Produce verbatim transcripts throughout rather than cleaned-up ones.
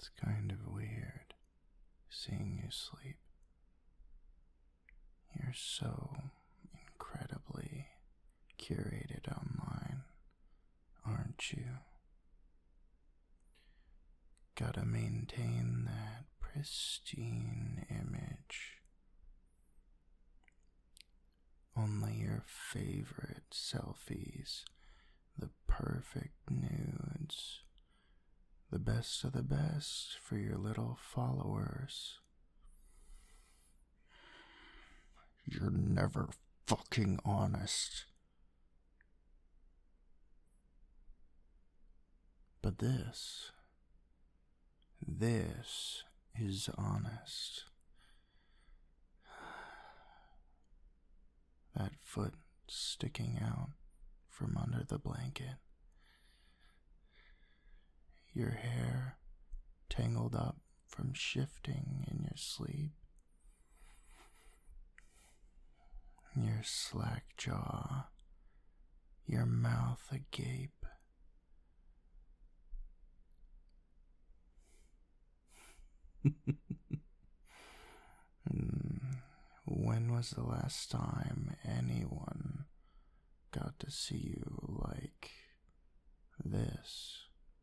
It's kind of weird seeing you sleep. You're so incredibly curated online, aren't you? Gotta maintain that pristine image. Only your favorite selfies, the perfect nudes, the best of the best for your little followers. You're never fucking honest. But this, this is honest. That foot sticking out from under the blanket. Your hair tangled up from shifting in your sleep. Your slack jaw, your mouth agape. When was the last time anyone got to see you like this?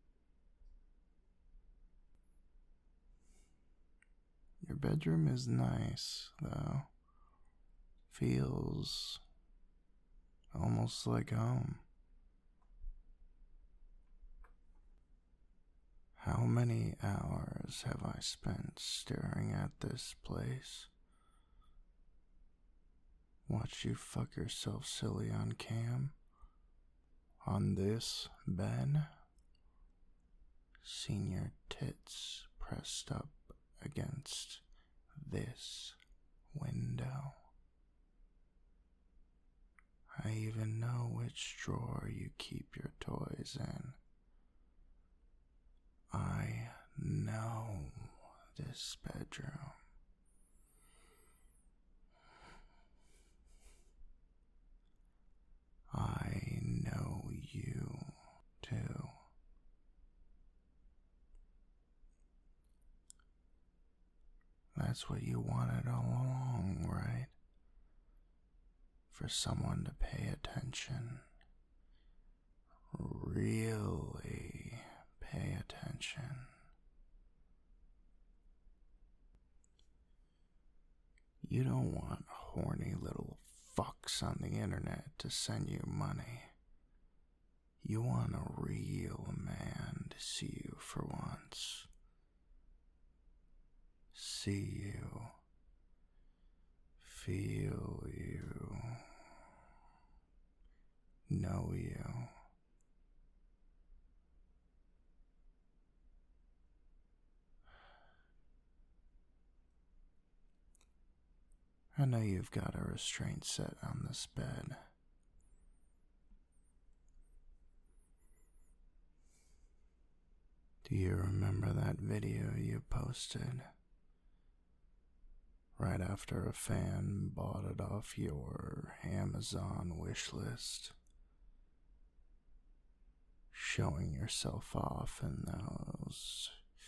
Your bedroom is nice, though. Feels almost like home. How many hours have I spent staring at this place? Watch you fuck yourself silly on cam? On this bed? Seen your tits pressed up against this window? I even know which drawer you keep your toys in. I know this bedroom. I know you too. That's what you wanted all along, right? For someone to pay attention. Really pay attention. You don't want horny little fucks on the internet to send you money. You want a real man to see you for once. See you. Feel you. Know you. I know you've got a restraint set on this bed. Do you remember that video you posted? Right after a fan bought it off your Amazon wish list. Showing yourself off in those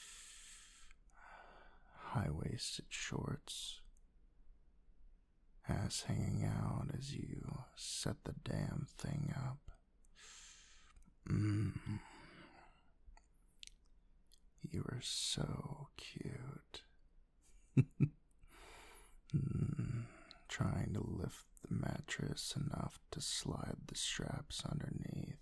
high-waisted shorts. Ass hanging out as you set the damn thing up. Mmm. You were so cute. mm, trying to lift the mattress enough to slide the straps underneath.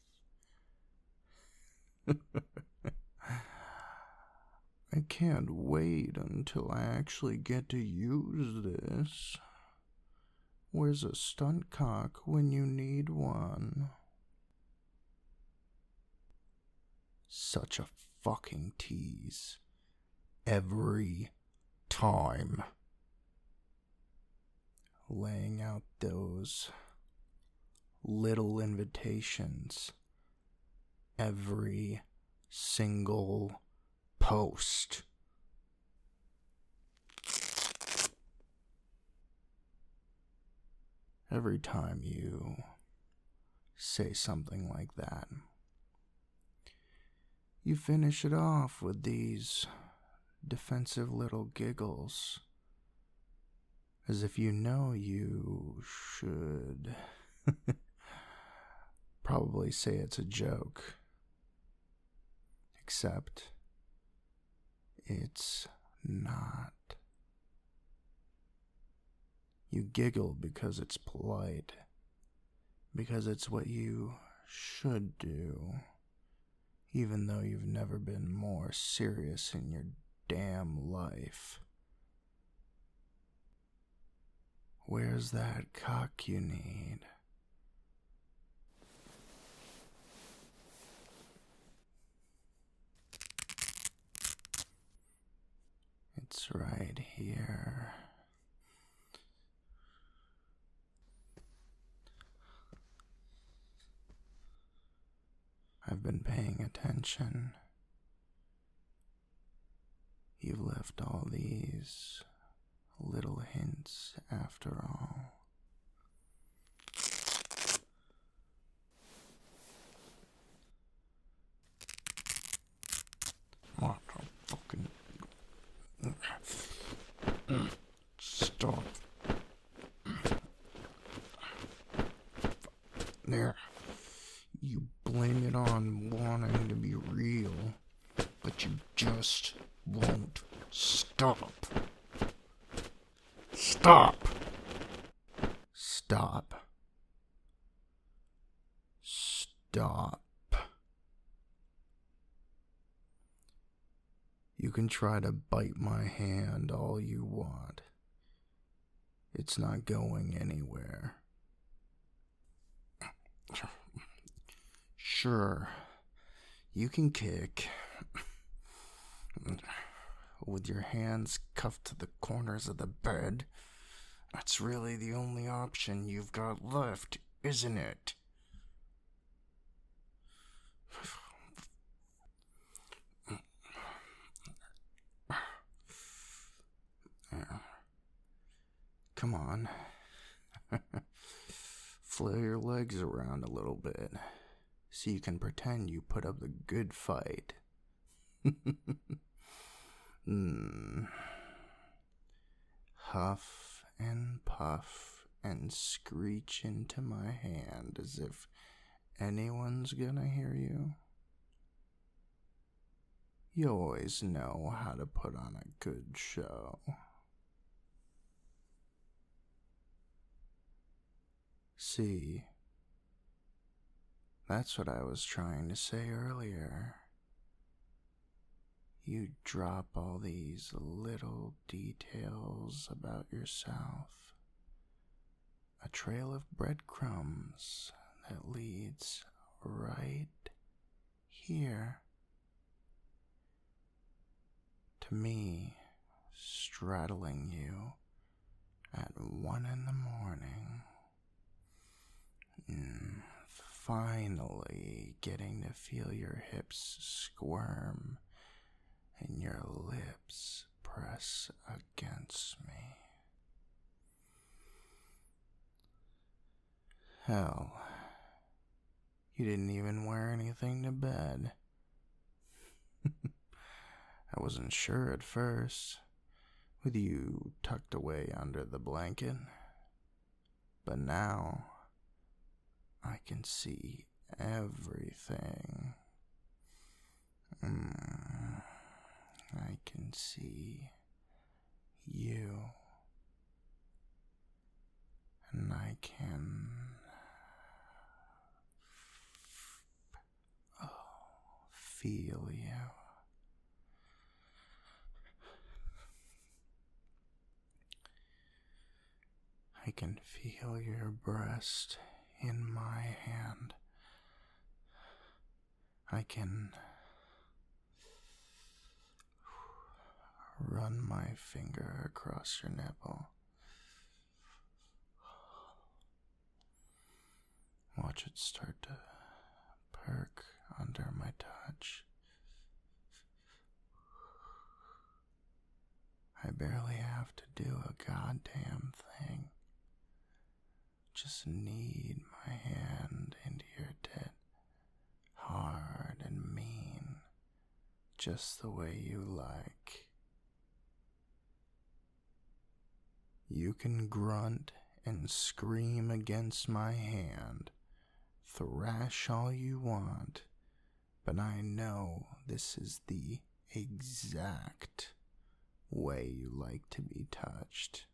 I can't wait until I actually get to use this. Where's a stunt cock when you need one? Such a fucking tease. Every time. Laying out those little invitations. Every single post. Every time you say something like that, you finish it off with these defensive little giggles, as if you know you should probably say it's a joke, except it's not. You giggle because it's polite, because it's what you should do, even though you've never been more serious in your damn life. Where's that cock you need? It's right here. I've been paying attention. You've left all these little hints after all. What the fucking... Stop. There. You blame it on wanting to be real, but you just won't stop. Stop. Stop. Stop. You can try to bite my hand all you want. It's not going anywhere. Sure, you can kick with your hands cuffed to the corners of the bed. That's really the only option you've got left, isn't it? Come on. Flail your legs around a little bit so you can pretend you put up the good fight. mm. Huff and puff and screech into my hand as if anyone's gonna hear you. You always know how to put on a good show. See, that's what I was trying to say earlier. You drop all these little details about yourself. A trail of breadcrumbs that leads right here to me straddling you at one in the morning. Mm, finally getting to feel your hips squirm and your lips press against me. Hell, you didn't even wear anything to bed. I wasn't sure at first, with you tucked away under the blanket, but now I can see everything. Mm, I can see you. And I can oh, feel you. I can feel your breast in my hand. I can run my finger across your nipple. Watch it start to perk under my touch. I barely have to do a goddamn thing. Just need my hand into your tit, hard and mean, just the way you like. You can grunt and scream against my hand, thrash all you want, but I know this is the exact way you like to be touched.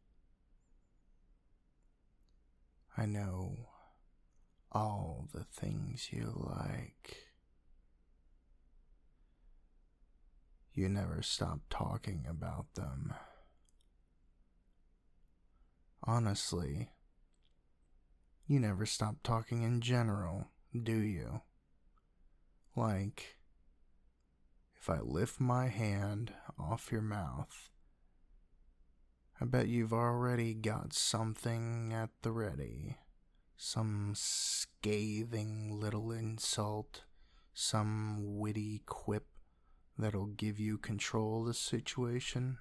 I know all the things you like. You never stop talking about them. Honestly, you never stop talking in general, do you? Like, if I lift my hand off your mouth, I bet you've already got something at the ready. Some scathing little insult, some witty quip that'll give you control of the situation.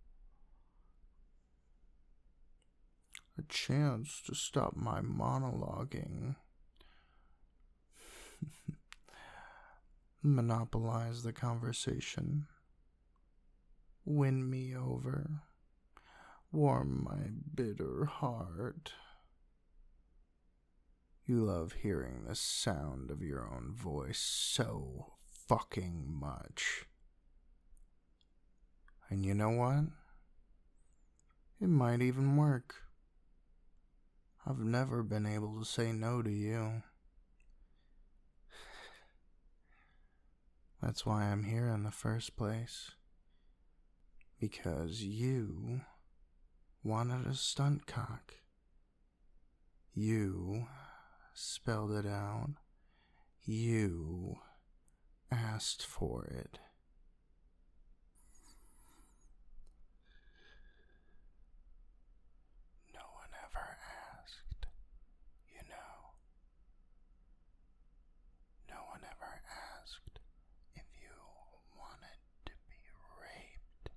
A chance to stop my monologuing. Monopolize the conversation. Win me over. Warm my bitter heart. You love hearing the sound of your own voice so fucking much. And you know what? It might even work. I've never been able to say no to you. That's why I'm here in the first place. Because you wanted a stunt cock. You spelled it out. You asked for it. No one ever asked, you know. No one ever asked if you wanted to be raped.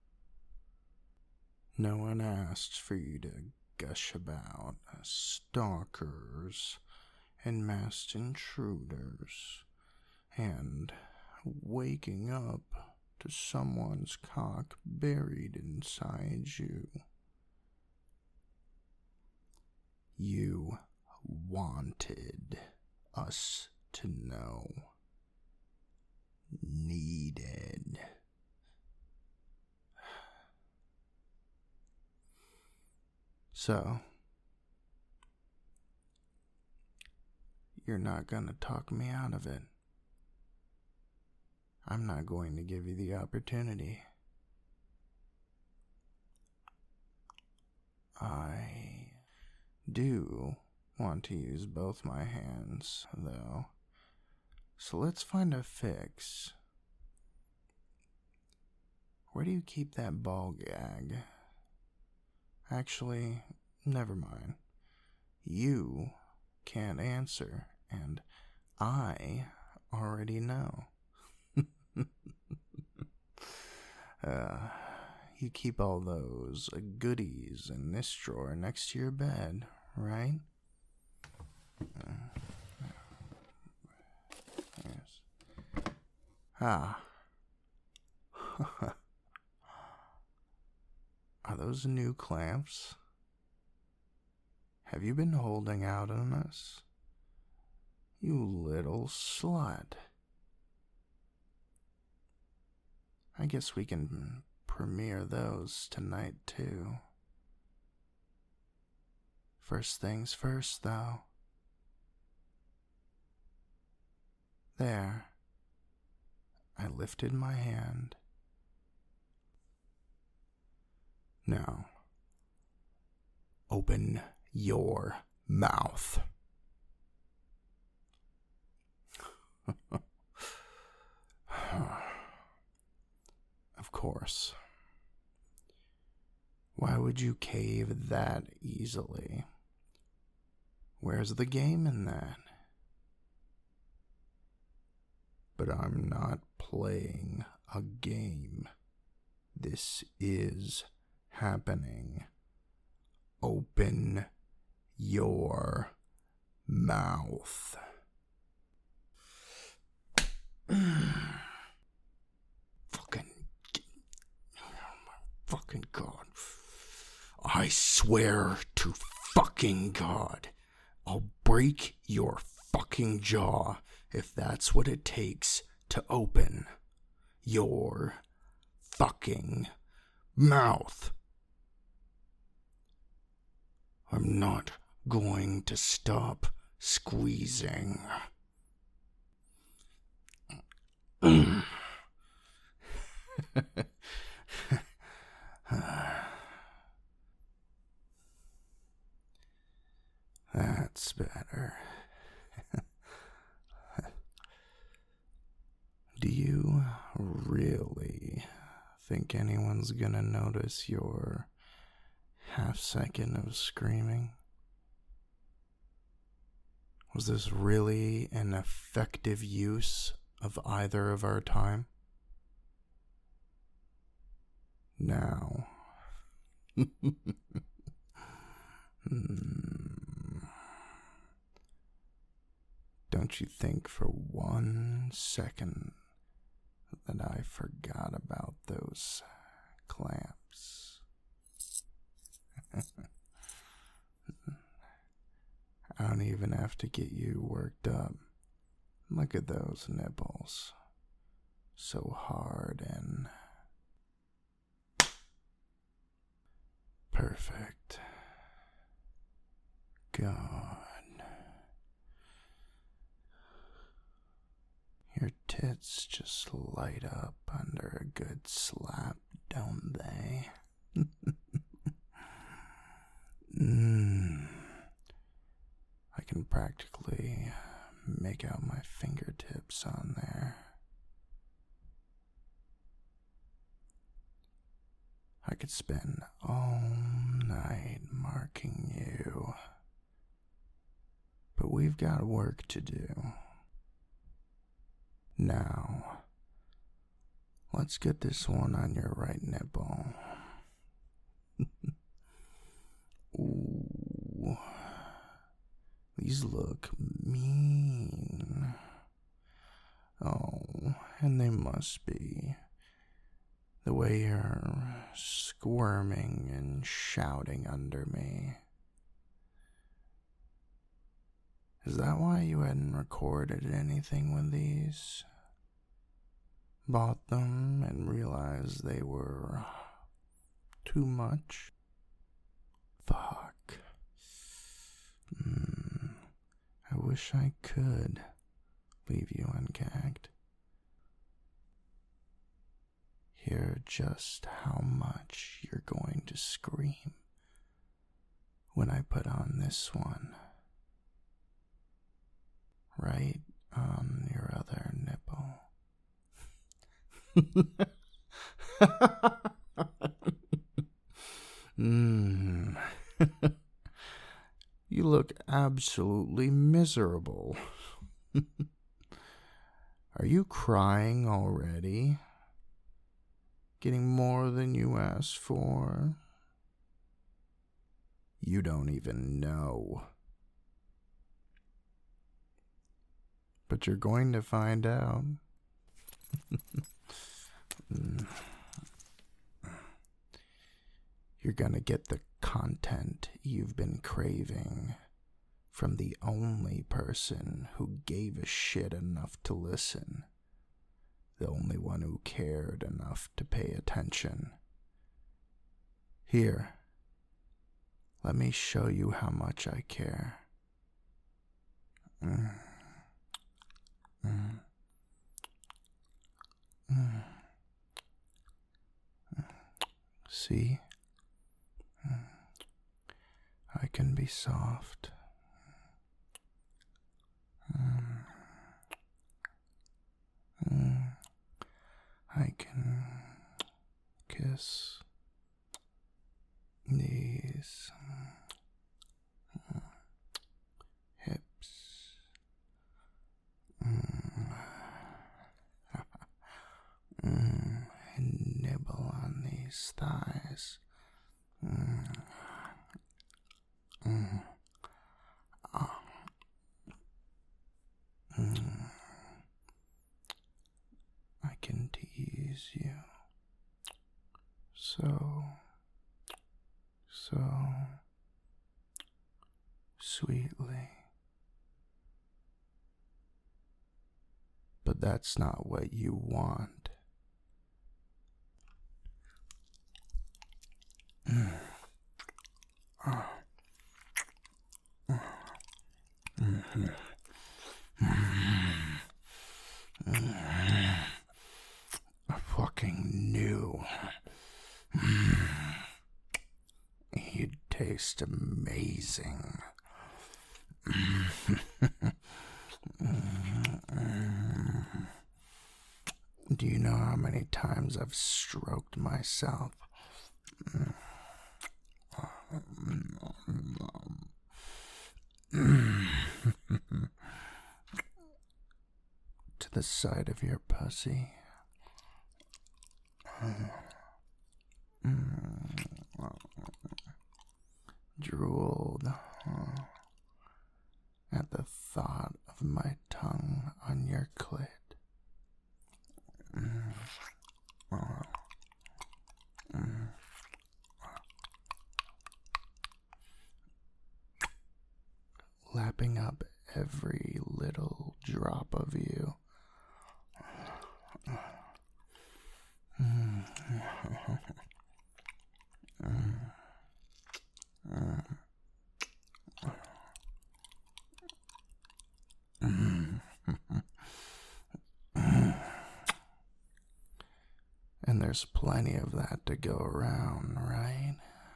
No one asked for you to gush about stalkers and masked intruders and waking up to someone's cock buried inside you. You wanted us to know. Needed. So, you're not gonna talk me out of it. I'm not going to give you the opportunity. I do want to use both my hands, though. So let's find a fix. Where do you keep that ball gag? Actually, never mind. You can't answer, and I already know. uh, you keep all those uh, goodies in this drawer next to your bed, right? Uh, yes. Ah. Are those new clamps? Have you been holding out on us? You little slut. I guess we can premiere those tonight, too. First things first, though. There. I lifted my hand. Now, open your mouth. Of course. Why would you cave that easily? Where's the game in that? But I'm not playing a game. This is happening. Open your mouth. Fucking, oh my fucking God. I I swear to fucking God, I'll break your fucking jaw if that's what it takes to open your fucking mouth. I'm not going to stop squeezing. That's better. Do you really think anyone's gonna notice your half second of screaming? Was this really an effective use of either of our time? Now, don't you think for one second that I forgot about those clamps? I don't even have to get you worked up. Look at those nipples. So hard and perfect. God. Your tits just light up under a good slap, don't they? mm. I can practically make out my fingertips on there. I could spend all night marking you. But we've got work to do. Now, let's get this one on your right nipple. Ooh, these look mean. Oh, and they must be. The way you're squirming and shouting under me. Is that why you hadn't recorded anything with these? Bought them and realized they were too much? Fuck. Mm, I wish I could leave you ungagged. Hear just how much you're going to scream when I put on this one. Right on your other nipple. mm. You look absolutely miserable. Are you crying already? Getting more than you asked for? You don't even know. But you're going to find out. You're gonna get the content you've been craving from the only person who gave a shit enough to listen. The only one who cared enough to pay attention. Here, let me show you how much I care. Mm. Mm. Mm. See? Mm. I can be soft. Mm. Mm. I can kiss these mm. hips. Mm. mm. And nibble on these thighs. Mm. Mm. Oh. Mm. I can tease you so, so sweetly. But that's not what you want. Mm. Oh. Mm-hmm. Mm-hmm. I fucking knew. You'd taste amazing. Do you know how many times I've stroked myself? To the side of your pussy. Drooled at the thought of my tongue on your clit. Lapping up every little drop of you. And there's plenty of that to go around, right?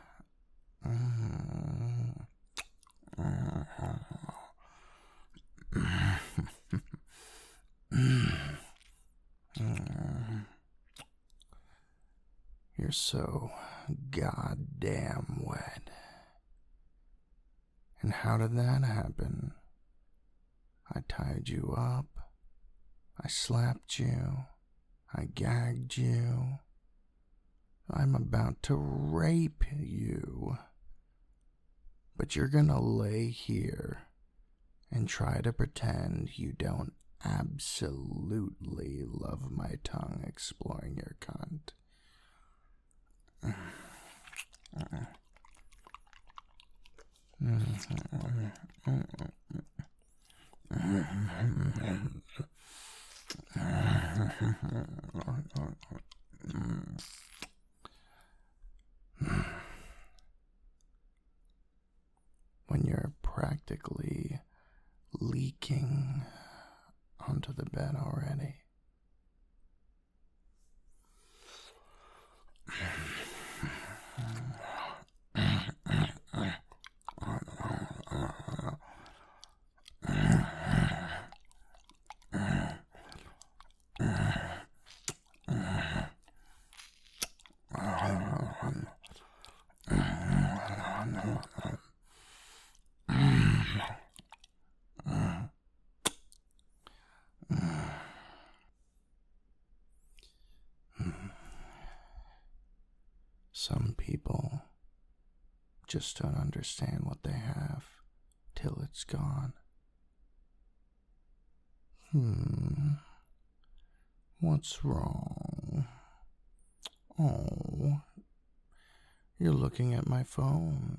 You're so goddamn wet. And how did that happen? I tied you up. I slapped you. I gagged you. I'm about to rape you. But you're gonna lay here and try to pretend you don't absolutely love my tongue exploring your cunt. When you're practically leaking onto the bed already. Some people just don't understand what they have till it's gone. Hmm. What's wrong? Oh, you're looking at my phone.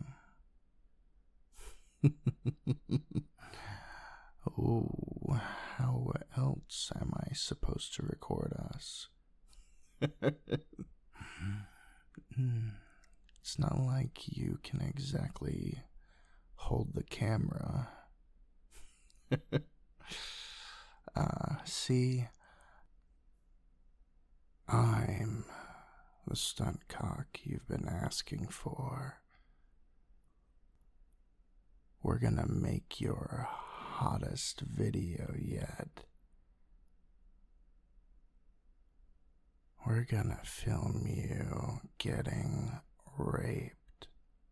Oh, how else am I supposed to record us? It's not like you can exactly hold the camera. uh, see, I'm the stunt cock you've been asking for. We're gonna make your hottest video yet. We're gonna film you getting raped.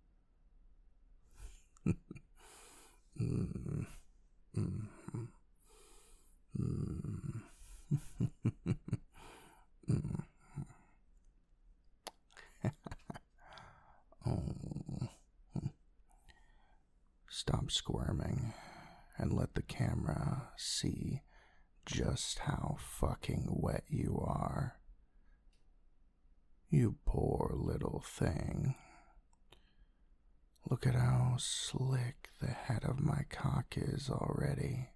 mm, mm, mm, mm. Oh. Stop squirming and let the camera see just how fucking wet you are. You poor little thing. Look at how slick the head of my cock is already.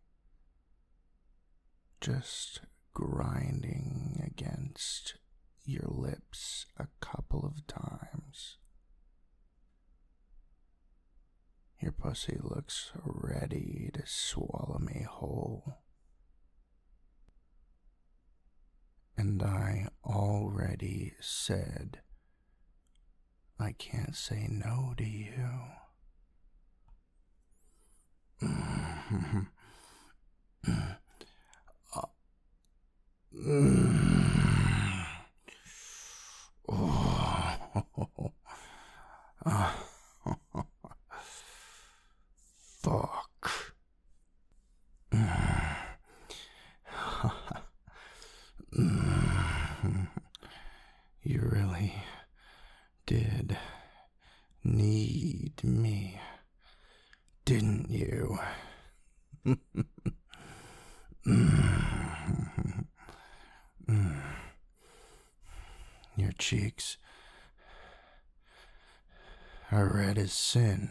Just grinding against your lips a couple of times. Your pussy looks ready to swallow me whole. And I already said I can't say no to you. uh, oh. uh, fuck. You really did need me, didn't you? Your cheeks are red as sin.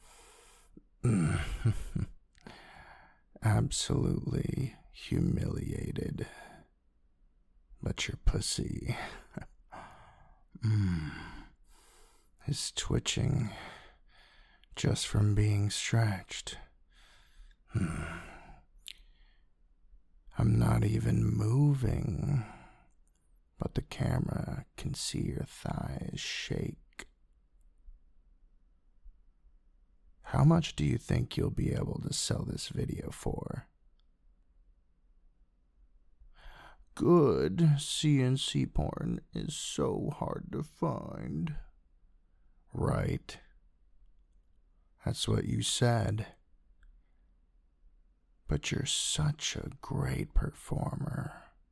Absolutely humiliated. But your pussy mm, is twitching just from being stretched. Mm. I'm not even moving, but the camera can see your thighs shake. How much do you think you'll be able to sell this video for? Good C N C porn is so hard to find. Right. That's what you said. But you're such a great performer.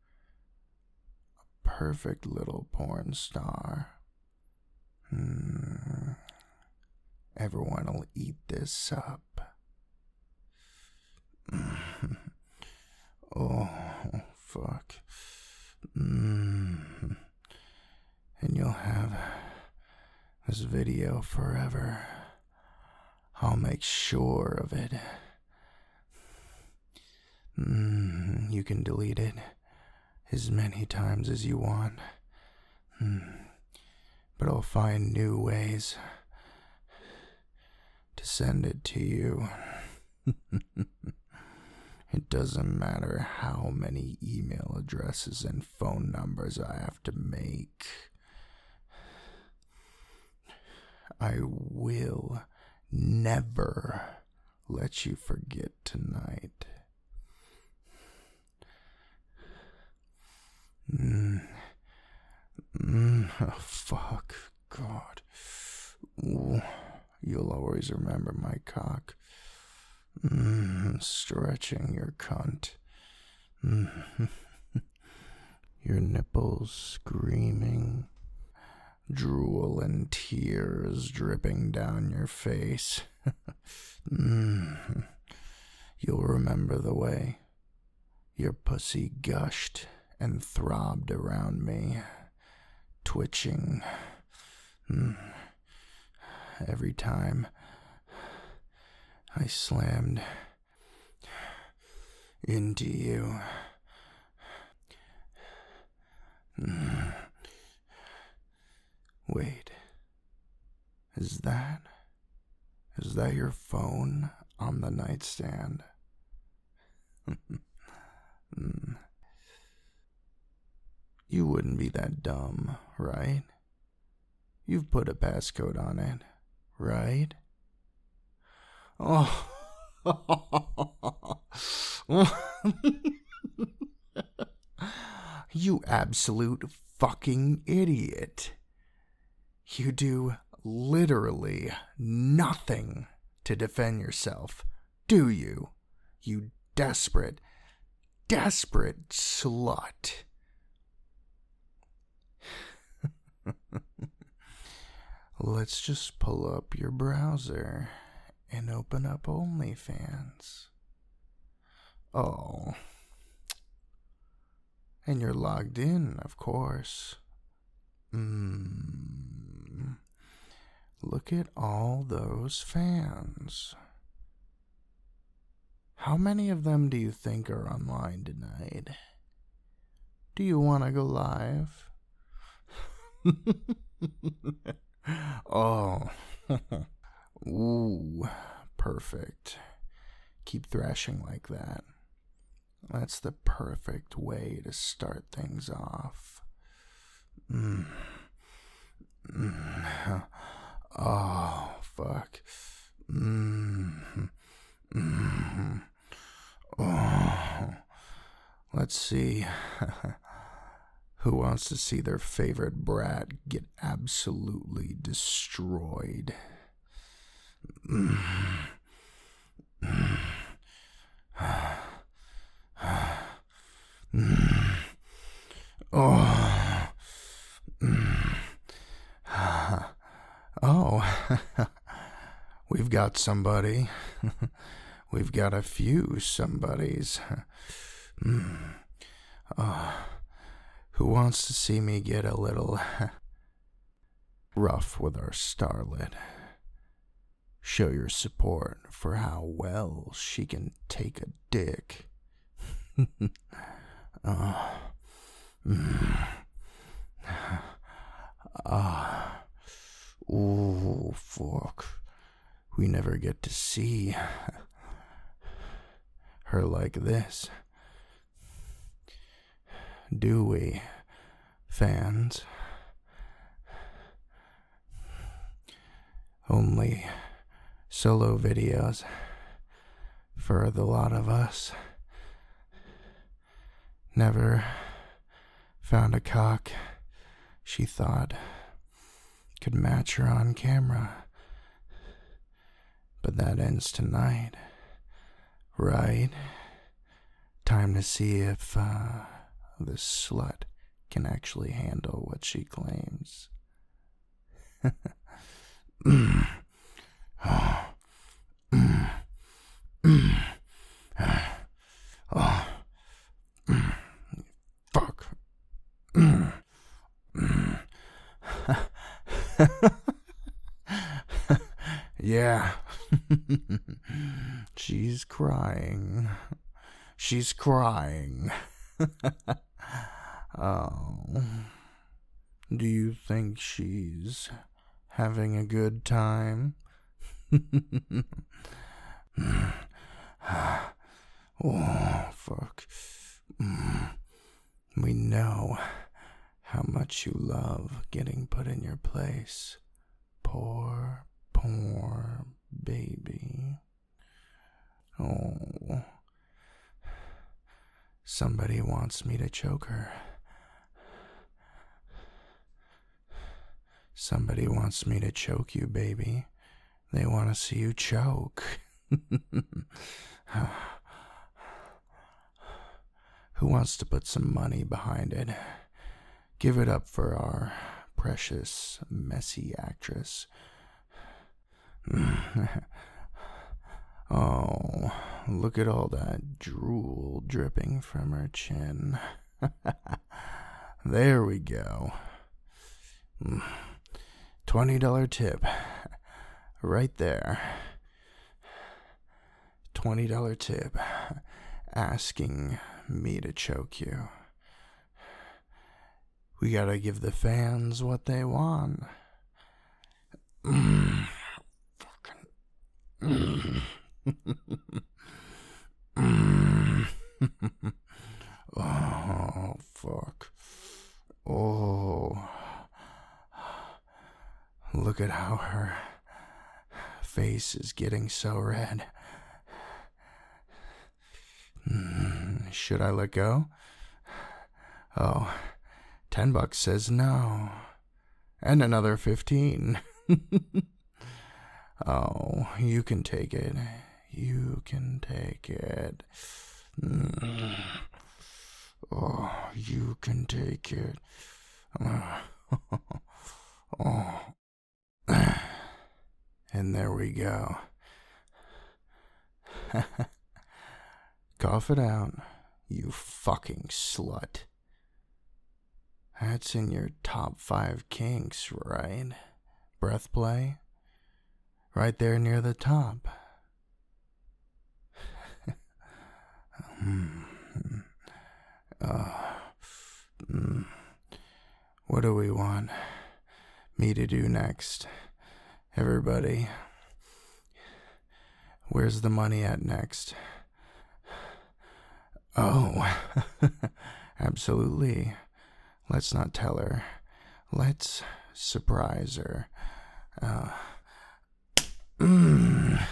A perfect little porn star. Hmm. Everyone will eat this up. Oh, fuck. Mm. And you'll have this video forever. I'll make sure of it. Mm. You can delete it as many times as you want. Mm. But I'll find new ways to send it to you. It doesn't matter how many email addresses and phone numbers I have to make. I will never let you forget tonight. Mm. Mm. Oh, fuck. God. Ooh. You'll always remember my cock. Mm, stretching your cunt. Mm. Your nipples screaming. Drool and tears dripping down your face. Mm. You'll remember the way your pussy gushed and throbbed around me, twitching. Mm. Every time I slammed into you. Mm. Wait, is that, is that your phone on the nightstand? mm. You wouldn't be that dumb, right? You've put a passcode on it, right? Oh. You absolute fucking idiot. You do literally nothing to defend yourself, do you? You desperate, desperate slut. Let's just pull up your browser and open up OnlyFans. Oh. And you're logged in, of course. Hmm. Look at all those fans. How many of them do you think are online tonight? Do you want to go live? Oh. Ooh, perfect. Keep thrashing like that. That's the perfect way to start things off. Mm. Mm. Oh, fuck. Mm. Mm. Oh. Let's see. Who wants to see their favorite brat get absolutely destroyed? Mm. Mm. Mm. Oh. Mm. Oh. We've got somebody. We've got a few somebodies. Mm. Oh. Who wants to see me get a little rough with our starlet? Show your support for how well she can take a dick. uh, mm, uh, ooh, fuck. We never get to see her like this, do we, fans? Only solo videos for the lot of us. Never found a cock she thought could match her on camera. But that ends tonight, right? Time to see if uh, this slut can actually handle what she claims. mm. Oh. Mm. Mm. Oh. Mm. Fuck. Mm. Mm. Yeah. She's crying. She's crying. Oh. Do you think she's having a good time? Oh, fuck. We know how much you love getting put in your place. Poor, poor baby. Oh. Somebody wants me to choke her. Somebody wants me to choke you, baby. They want to see you choke. Who wants to put some money behind it? Give it up for our precious, messy actress. Oh, look at all that drool dripping from her chin. There we go. twenty dollar tip. Right there. twenty dollar tip. Asking me to choke you. We gotta give the fans what they want. Mm. Fucking. Mm. Mm. Oh, fuck. Oh. Look at how her face is getting so red. Mm. Should I let go? Oh, ten bucks says no. And another fifteen. Oh, you can take it. You can take it. Mm. Oh, you can take it. Oh. And there we go. Cough it out, you fucking slut. That's in your top five kinks, right? Breath play? right there near the top. Hmm. Uh, mm. What do we want me to do next? Everybody, where's the money at next? Oh, absolutely. Let's not tell her. Let's surprise her. Uh, mm.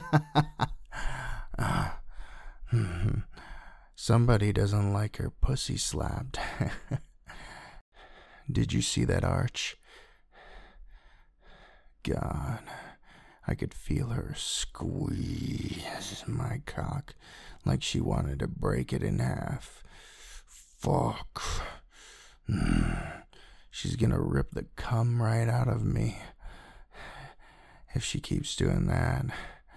uh, hmm. Somebody doesn't like her pussy slapped. Did you see that arch? God, I could feel her squeeze my cock like she wanted to break it in half. Fuck. Mm. She's gonna rip the cum right out of me if she keeps doing that.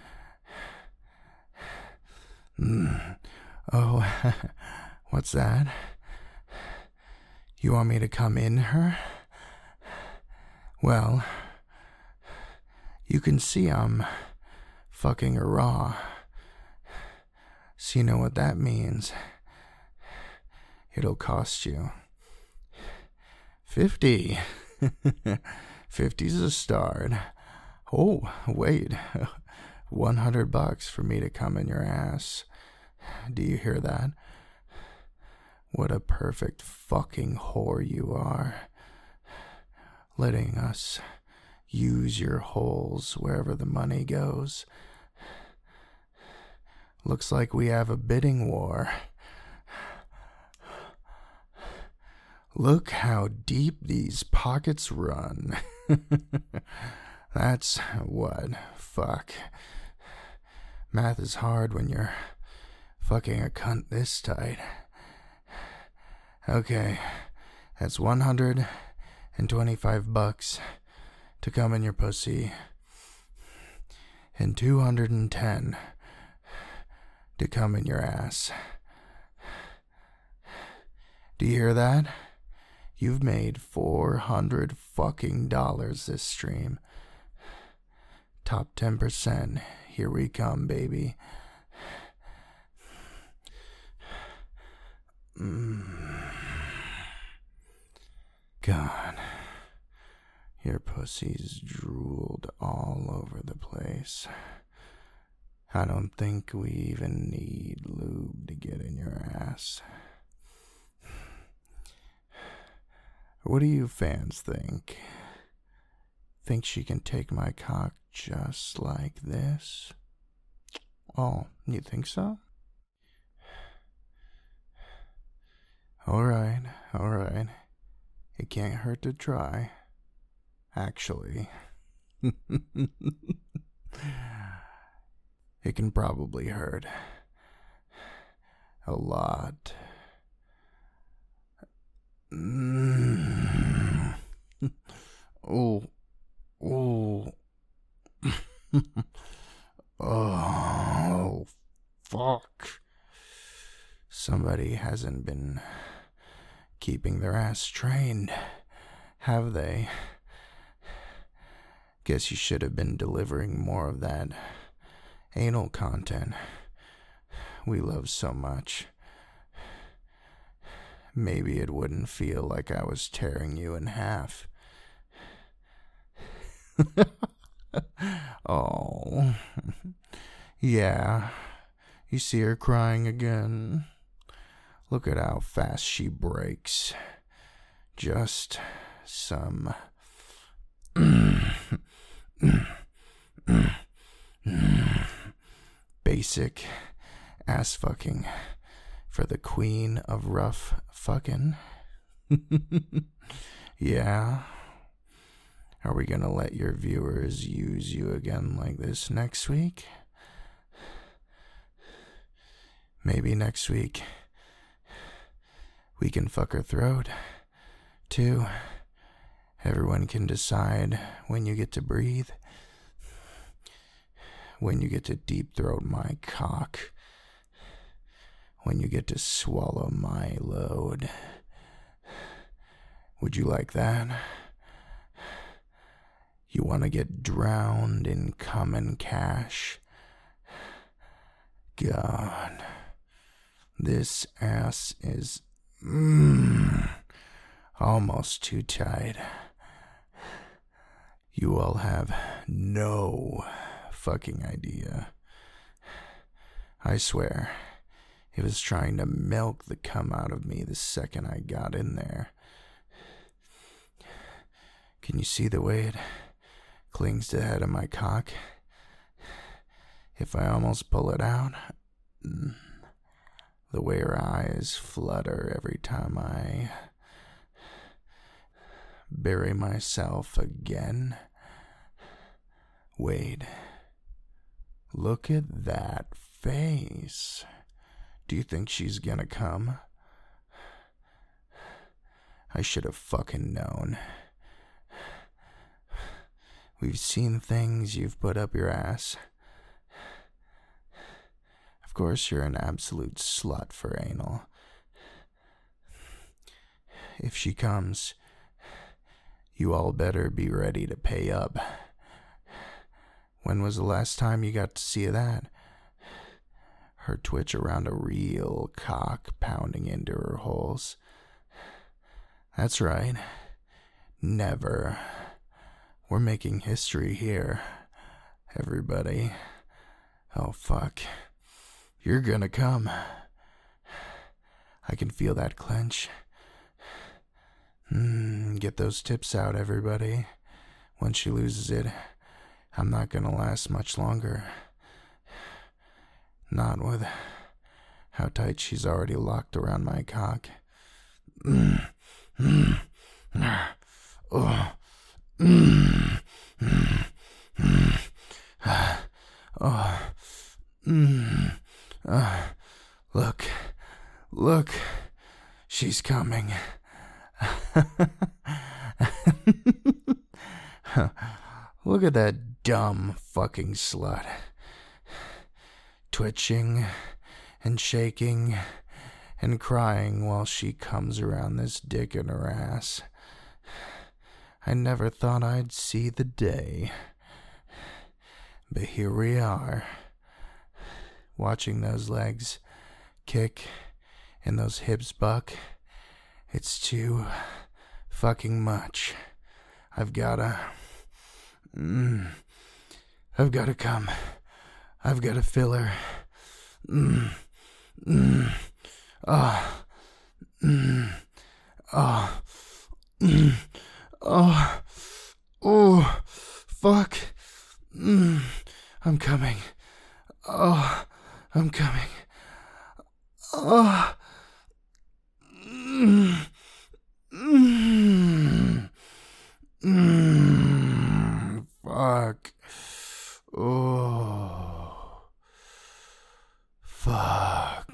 Mm. Oh, what's that? You want me to come in her? Well, you can see I'm fucking her raw. So you know what that means. It'll cost you fifty. fifty's a start. Oh, wait. one hundred bucks for me to come in your ass. Do you hear that? What a perfect fucking whore you are. Letting us use your holes wherever the money goes. Looks like we have a bidding war. Look how deep these pockets run. That's what? Fuck. Math is hard when you're fucking a cunt this tight. Okay, that's one hundred twenty-five bucks to come in your pussy, and two hundred ten to come in your ass. Do you hear that? You've made four hundred fucking dollars this stream. Top ten percent. Here we come, baby. Mm. God, your pussy's drooled all over the place. I don't think we even need lube to get in your ass. What do you fans think? Think she can take my cock just like this? Oh, you think so? Alright, alright. It can't hurt to try. Actually. It can probably hurt. A lot. Mm. Oh. Oh. Oh. Fuck. Somebody hasn't been keeping their ass trained, have they? Guess you should have been delivering more of that anal content we love so much. Maybe it wouldn't feel like I was tearing you in half. Oh. Yeah. You see her crying again. Look at how fast she breaks. Just some basic ass fucking for the queen of rough fucking. Yeah. Are we gonna let your viewers use you again like this next week? Maybe next week we can fuck her throat, too. Everyone can decide when you get to breathe, when you get to deep throat my cock, when you get to swallow my load. Would you like that? You want to get drowned in cum and cash? God, this ass is mm, almost too tight. You all have no fucking idea. I swear, it was trying to milk the cum out of me the second I got in there. Can you see the way it clings to the head of my cock? If I almost pull it out, the way her eyes flutter every time I bury myself again. Wait, look at that face. Do you think she's gonna come? I should have fucking known. We've seen things you've put up your ass. Of course, you're an absolute slut for anal. If she comes, you all better be ready to pay up. When was the last time you got to see that? Her twitch around a real cock pounding into her holes. That's right. Never. We're making history here, everybody. Oh, fuck. You're gonna come. I can feel that clench. Mm, get those tips out, everybody. Once she loses it, I'm not gonna last much longer. Not with how tight she's already locked around my cock. Mm, mm, oh, mm, mm, mm, oh, mm, uh, look, look, she's coming. Look at that dumb fucking slut. Twitching and shaking and crying while she comes around this dick in her ass. I never thought I'd see the day. But here we are, watching those legs kick and those hips buck. It's too fucking much. I've gotta... Mm, I've gotta come. I've gotta fill her. Mm, mm, oh, mm, oh, mm, oh, oh, fuck. Mm, I'm coming. Oh, I'm coming. Oh, mm, mm, mm, fuck. Oh, fuck.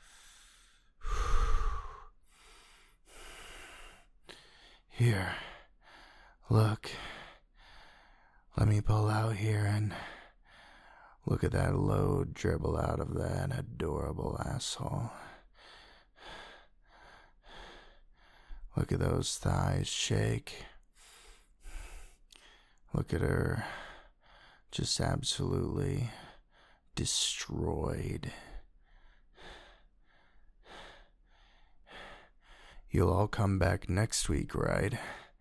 Here, look. Let me pull out here and look at that load dribble out of that adorable asshole. Look at those thighs shake. Look at her just absolutely destroyed. You'll all come back next week, right?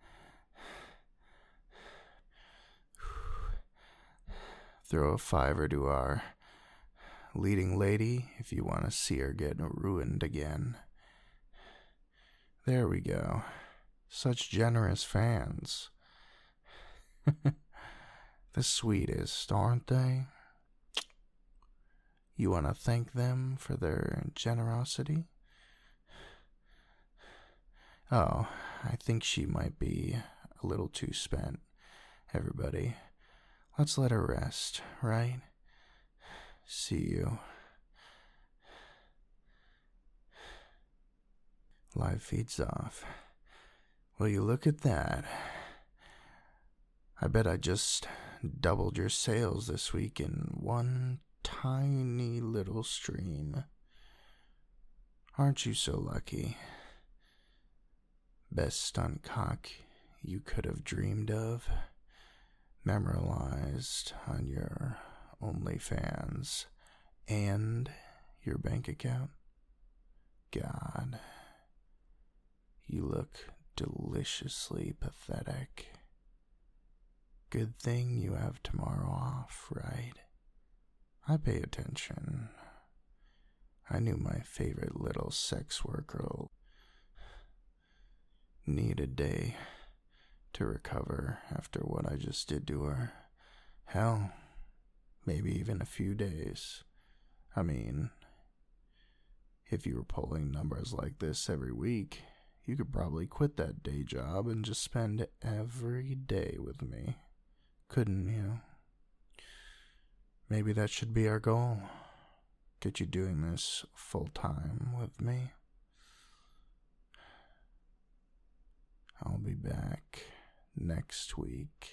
Throw a fiver to our leading lady if you want to see her get ruined again. There we go. Such generous fans. The sweetest, aren't they? You want to thank them for their generosity? Oh, I think she might be a little too spent. Everybody, let's let her rest, right? See you. Live feeds off. Will you look at that? I bet I just doubled your sales this week in one tiny little stream. Aren't you so lucky? Best stunt cock you could have dreamed of. memorialized on your OnlyFans and your bank account? God, you look deliciously pathetic. Good thing you have tomorrow off, right? I pay attention. I knew my favorite little sex worker need a day to recover after what I just did to her. Hell, maybe even a few days. I mean, if you were pulling numbers like this every week, you could probably quit that day job and just spend every day with me, couldn't you? Maybe that should be our goal. Get you doing this full time with me. I'll be back next week.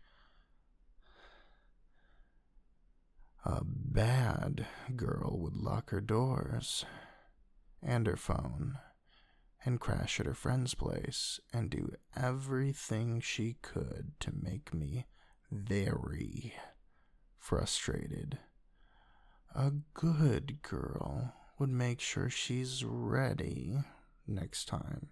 A bad girl would lock her doors and her phone and crash at her friend's place and do everything she could to make me very frustrated. A good girl would make sure she's ready next time.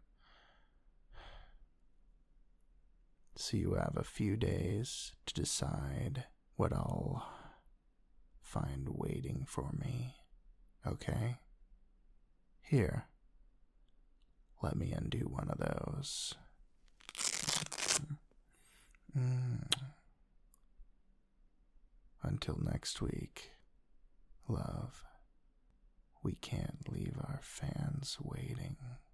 So you have a few days to decide what I'll find waiting for me, okay? Here, let me undo one of those. Mm. Until next week, love, we can't leave our fans waiting.